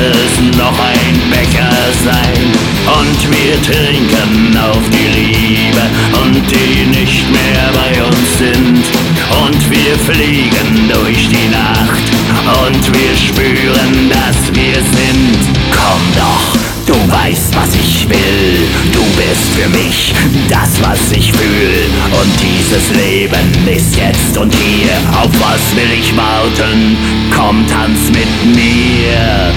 es noch ein Becher sein. Und wir trinken auf die Liebe und die nicht mehr bei uns sind. Und wir fliegen durch die Nacht und wir spüren, dass wir sind. Komm doch, du weißt, was ich will. Du bist für mich das, was ich fühl. Und dieses Leben ist jetzt und hier. Auf was will ich warten? Komm, tanz mit mir.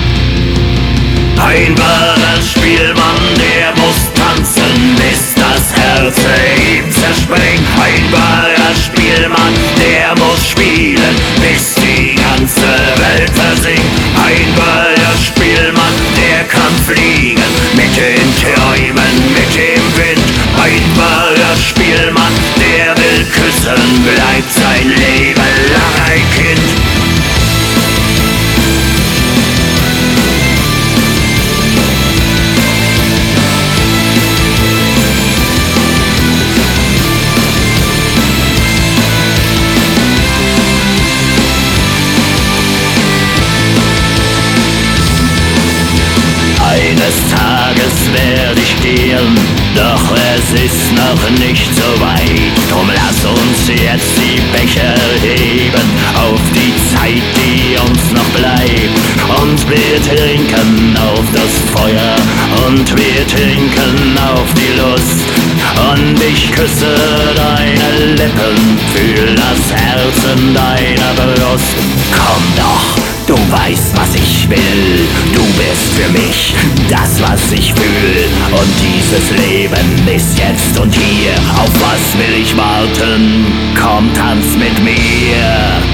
Ein wahrer Spielmann, der muss tanzen, bis das Herz ihm zerspringt. Ein wahrer Spielmann, der muss spielen, bis die ganze Welt versinkt. Ein wahrer Spielmann, der kann fliegen, mit den Träumen, mit dem Wind. Ein wahrer Spielmann, der will küssen, bleibt sein Leben lang ein Kind. Eines Tages werde ich gehen, doch es ist noch nicht so weit. Drum lass uns jetzt die Becher heben auf die Zeit, die uns noch bleibt. Und wir trinken auf das Feuer und wir trinken auf die Lust. Und ich küsse deine Lippen, fühl das Herz in deiner Brust. Komm doch, du weißt, was ich will. Du bist für mich das, was ich fühl. Und dieses Leben ist jetzt und hier. Auf was will ich warten? Komm, tanz mit mir.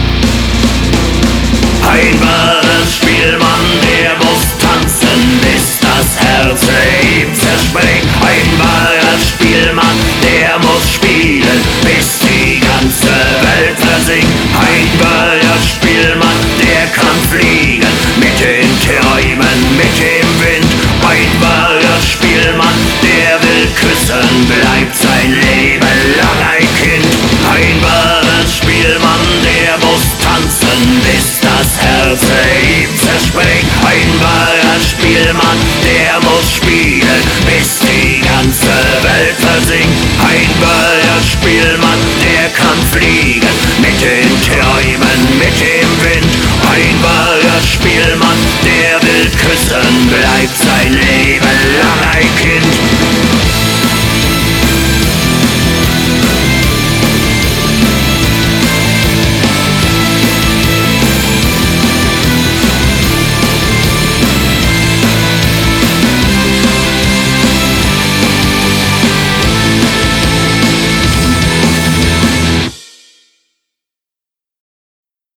Ein wahrer Spielmann, der muss tanzen, bis das Herz ihm zerspringt. Ein wahrer Spielmann, der muss spielen, bis die ganze Welt versinkt. Ein wahrer Spielmann, der kann fliegen, mit den Träumen, mit dem